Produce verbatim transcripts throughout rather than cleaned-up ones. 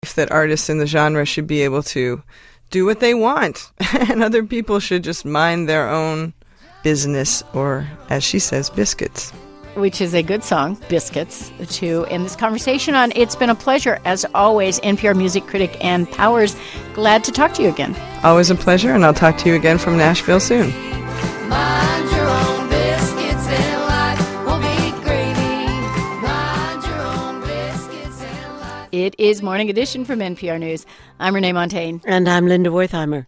that artists in the genre should be able to do what they want, and other people should just mind their own business, or, as she says, biscuits. Which is a good song, Biscuits, to end this conversation on. It's been a pleasure, as always. N P R music critic Ann Powers, glad to talk to you again. Always a pleasure, and I'll talk to you again from Nashville soon. Mind your own biscuits and life will be gravy. Mind your own biscuits and life. It is Morning Edition from N P R News. I'm Renee Montagne. And I'm Linda Wertheimer.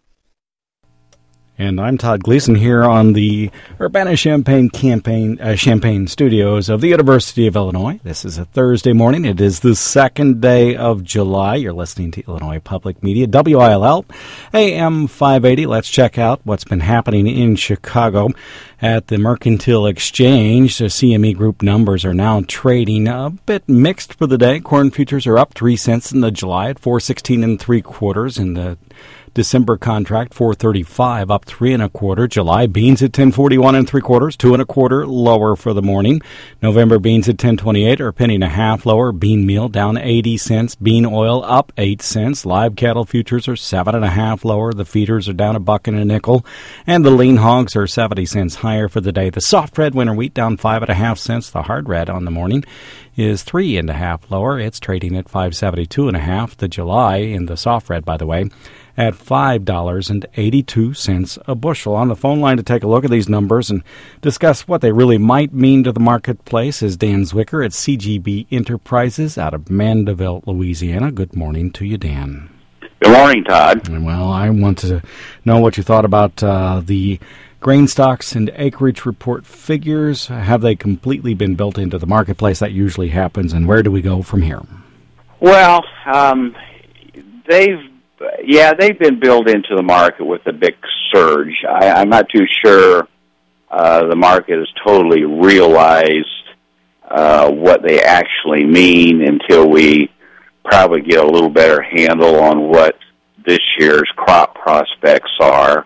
And I'm Todd Gleason here on the Urbana-Champaign campaign, uh, Champaign studios of the University of Illinois. This is a Thursday morning. It is the second day of July. You're listening to Illinois Public Media, W I L L, A M five eighty. Let's check out what's been happening in Chicago at the Mercantile Exchange. The C M E Group numbers are now trading a bit mixed for the day. Corn futures are up three cents in the July at four sixteen and three quarters. In the December contract, four thirty-five, up three and a quarter. July beans at ten forty-one and three quarters, two and a quarter lower for the morning. November beans at ten twenty-eight, or a penny and a half lower. Bean meal down eighty cents. Bean oil up eight cents. Live cattle futures are seven and a half lower. The feeders are down a buck and a nickel, and the lean hogs are seventy cents higher for the day. The soft red winter wheat down five and a half cents. The hard red on the morning is three and a half lower. It's trading at five seventy-two and a half. The July in the soft red, by the way, at five dollars and eighty-two cents a bushel. On the phone line to take a look at these numbers and discuss what they really might mean to the marketplace is Dan Zwicker at C G B Enterprises out of Mandeville, Louisiana. Good morning to you, Dan. Good morning, Todd. Well, I want to know what you thought about uh, the grain stocks and acreage report figures. Have they completely been built into the marketplace? That usually happens, and where do we go from here? Well, um, they've Yeah, they've been built into the market with a big surge. I, I'm not too sure uh, the market has totally realized uh, what they actually mean until we probably get a little better handle on what this year's crop prospects are.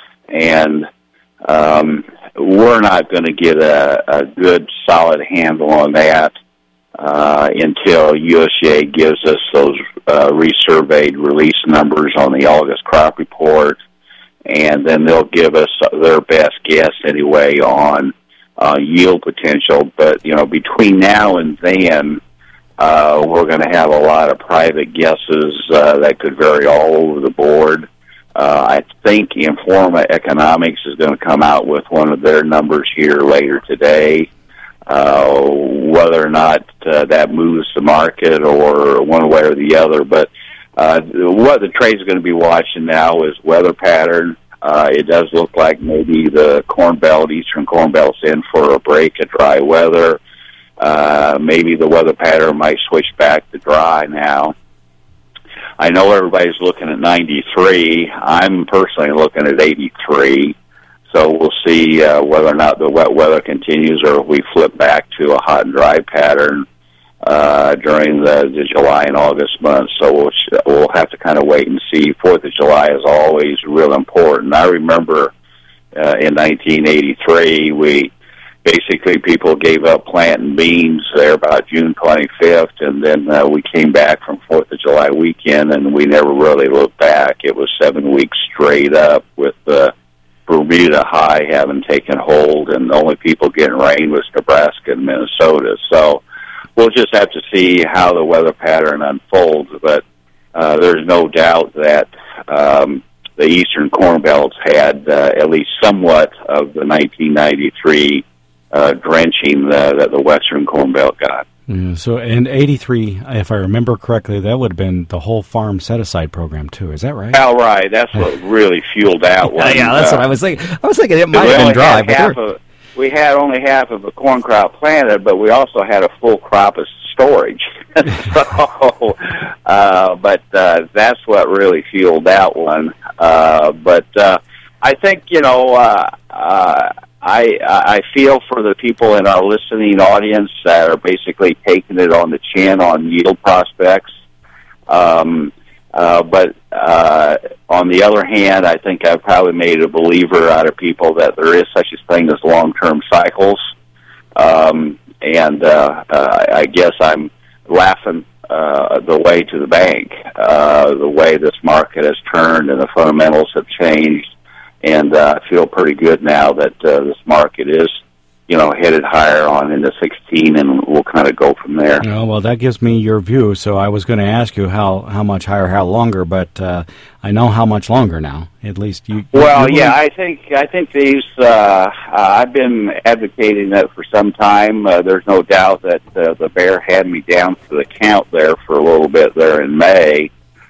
And um, we're not going to get a, a good, solid handle on that Uh, until U S D A gives us those uh, resurveyed release numbers on the August crop report, and then they'll give us their best guess anyway on uh, yield potential. But, you know, between now and then, uh, we're going to have a lot of private guesses uh, that could vary all over the board. Uh, I think Informa Economics is going to come out with one of their numbers here later today. Uh, whether or not uh, that moves the market or one way or the other. But uh, what the trade's going to be watching now is weather pattern. Uh, it does look like maybe the Corn Belt, Eastern Corn Belt's in for a break of dry weather. Uh, maybe the weather pattern might switch back to dry now. I know everybody's looking at ninety-three. I'm personally looking at eighty-three. So we'll see uh, whether or not the wet weather continues or if we flip back to a hot and dry pattern uh, during the, the July and August months. So we'll, we'll have to kind of wait and see. Fourth of July is always real important. I remember uh, in nineteen eighty-three, we basically people gave up planting beans there about June twenty-fifth, and then uh, we came back from fourth of July weekend, and we never really looked back. It was seven weeks straight up with the uh, Bermuda high having taken hold, and the only people getting rain was Nebraska and Minnesota. So we'll just have to see how the weather pattern unfolds, but uh, there's no doubt that um, the Eastern Corn Belts had uh, at least somewhat of the nineteen ninety-three uh, drenching uh, that the Western Corn Belt got. Yeah, so in eighty-three, if I remember correctly, that would have been the whole farm set-aside program, too. Is that right? All right. That's what really fueled that one. Yeah, yeah, that's uh, what I was thinking. I was thinking it might we have been dry. But half of, we had only half of a corn crop planted, but we also had a full crop of storage. so, uh, but uh, that's what really fueled that one. Uh, but uh, I think, you know, uh, uh, I I feel for the people in our listening audience that are basically taking it on the chin on yield prospects. Um, uh, but uh, on the other hand, I think I've probably made a believer out of people that there is such a thing as long-term cycles. Um, and uh, uh, I guess I'm laughing uh, the way to the bank, uh, the way this market has turned and the fundamentals have changed. And uh, I feel pretty good now that uh, this market is, you know, headed higher on into sixteen, and we'll kind of go from there. Oh, well, that gives me your view. So I was going to ask you how, how much higher, how longer, but uh, I know how much longer now. At least you. Well, you yeah, I think I think these. Uh, uh, I've been advocating that for some time. Uh, there's no doubt that uh, the bear had me down for the count there for a little bit there in May.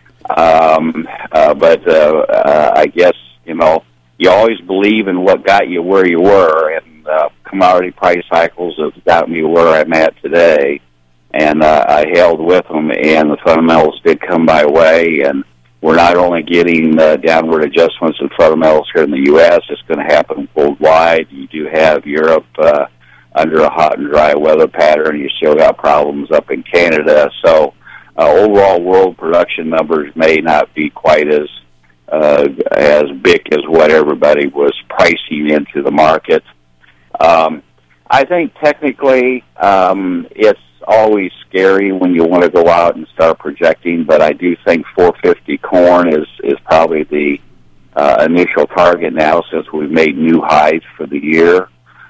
Um, uh, but uh, uh, I guess you know you always believe in what got you where you were, and uh, commodity price cycles have got me where I'm at today. And uh, I held with them, and the fundamentals did come my way, and we're not only getting uh, downward adjustments in fundamentals here in the U S, it's going to happen worldwide. You do have Europe uh, under a hot and dry weather pattern. You still got problems up in Canada. So uh, overall world production numbers may not be quite as uh, as big as what everybody was pricing into the market. Um, I think technically um, it's always scary when you want to go out and start projecting, but I do think four fifty corn is, is probably the uh, initial target now, since we've made new highs for the year.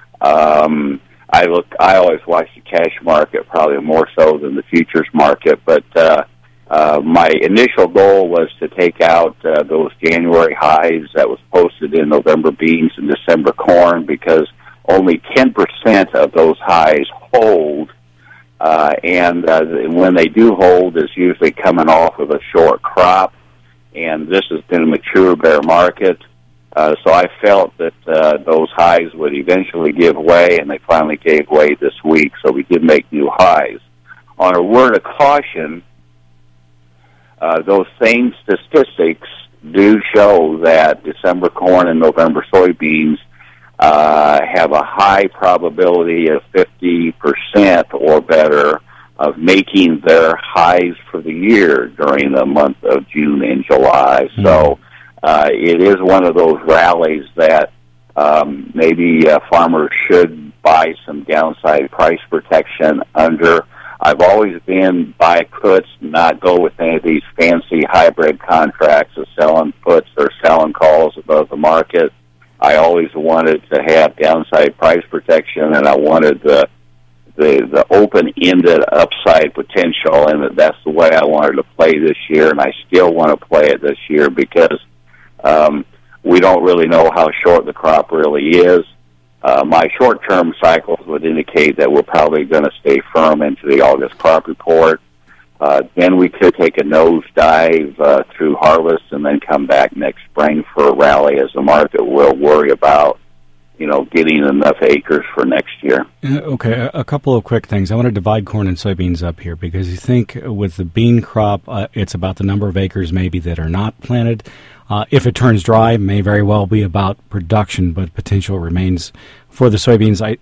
Um, I look, I always watch the cash market probably more so than the futures market, but uh, uh, my initial goal was to take out uh, those January highs that was posted in November beans and December corn, because only ten percent of those highs hold. Uh, and uh, when they do hold, it's usually coming off of a short crop, and this has been a mature bear market. Uh, so I felt that uh, those highs would eventually give way, and they finally gave way this week, so we did make new highs. On a word of caution, uh, those same statistics do show that December corn and November soybeans Uh, have a high probability of fifty percent or better of making their highs for the year during the month of June and July. Mm-hmm. So uh, it is one of those rallies that um, maybe uh, farmers should buy some downside price protection under. I've always been buy puts, not go with any of these fancy hybrid contracts of selling puts or selling calls above the market. I always wanted to have downside price protection, and I wanted the the, the open-ended upside potential, and that's the way I wanted to play this year, and I still want to play it this year because um, we don't really know how short the crop really is. Uh, my short-term cycles would indicate that we're probably going to stay firm into the August crop report. Uh, then we could take a nosedive uh, through harvest and then come back next spring for a rally, as the market will worry about, you know, getting enough acres for next year. Okay, a couple of quick things. I want to divide corn and soybeans up here, because you think with the bean crop, uh, it's about the number of acres maybe that are not planted. Uh, if it turns dry, it may very well be about production, but potential remains for the soybeans. I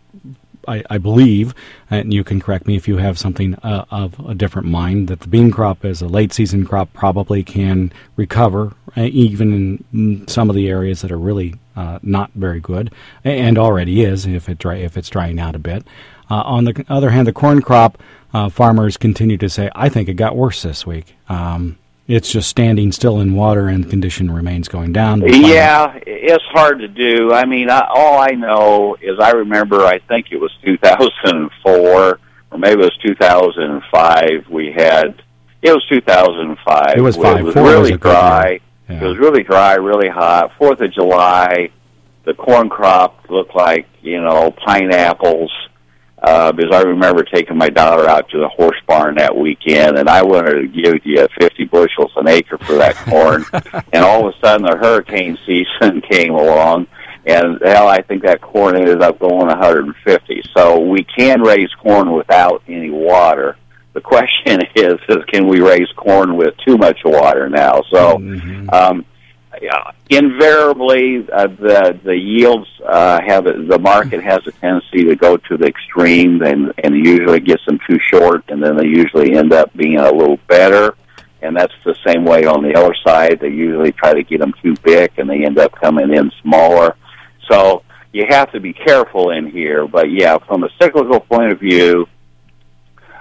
I, I believe, and you can correct me if you have something uh, of a different mind, that the bean crop as a late-season crop probably can recover, uh, even in some of the areas that are really uh, not very good, and already is if it dry, if it's drying out a bit. Uh, on the other hand, the corn crop, uh, farmers continue to say, I think it got worse this week. Um, It's just standing still in water, and the condition remains going down. Yeah, it's hard to do. I mean, I, all I know is I remember, I think it was two thousand four, or maybe it was two thousand five, we had, it was two thousand five. It was five. It was Four really was dry. Yeah. It was really dry, really hot. Fourth of July, the corn crop looked like, you know, pineapples. Uh, because I remember taking my daughter out to the horse barn that weekend, and I wanted to give you fifty bushels an acre for that corn. And all of a sudden, the hurricane season came along, and hell, I think that corn ended up going one hundred fifty. So we can raise corn without any water. The question is, is can we raise corn with too much water now? So, mm-hmm. um, Yeah, invariably, uh, the the yields uh, have the market has a tendency to go to the extreme, and and usually gets them too short, and then they usually end up being a little better. And that's the same way on the other side. They usually try to get them too big, and they end up coming in smaller. So you have to be careful in here. But yeah, from a cyclical point of view,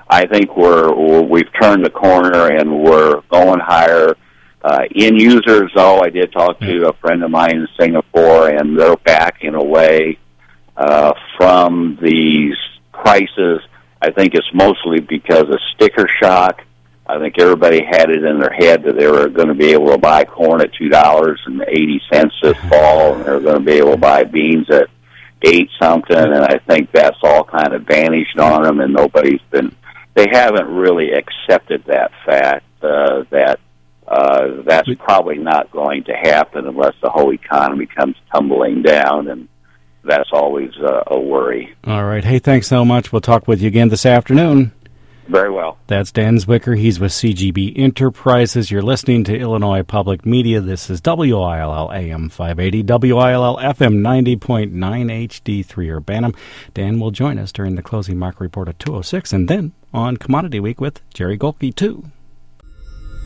I think we're, we're we've turned the corner and we're going higher. Uh, end users, though, I did talk to a friend of mine in Singapore, and they're backing away uh, from these prices. I think it's mostly because of sticker shock. I think everybody had it in their head that they were going to be able to buy corn at two dollars and eighty cents this fall, and they were going to be able to buy beans at eight something. And I think that's all kind of vanished on them, and nobody's been. They haven't really accepted that fact uh, that uh, that's probably not going to happen unless the whole economy comes tumbling down, and that's always uh, a worry. All right. Hey, thanks so much. We'll talk with you again this afternoon. Very well. That's Dan Zwicker. He's with C G B Enterprises. You're listening to Illinois Public Media. This is W I L L A M five eighty, W I L L F M ninety point nine H D three Urbanum. Dan will join us during the closing market report at two oh six, and then on Commodity Week with Jerry Golke, too.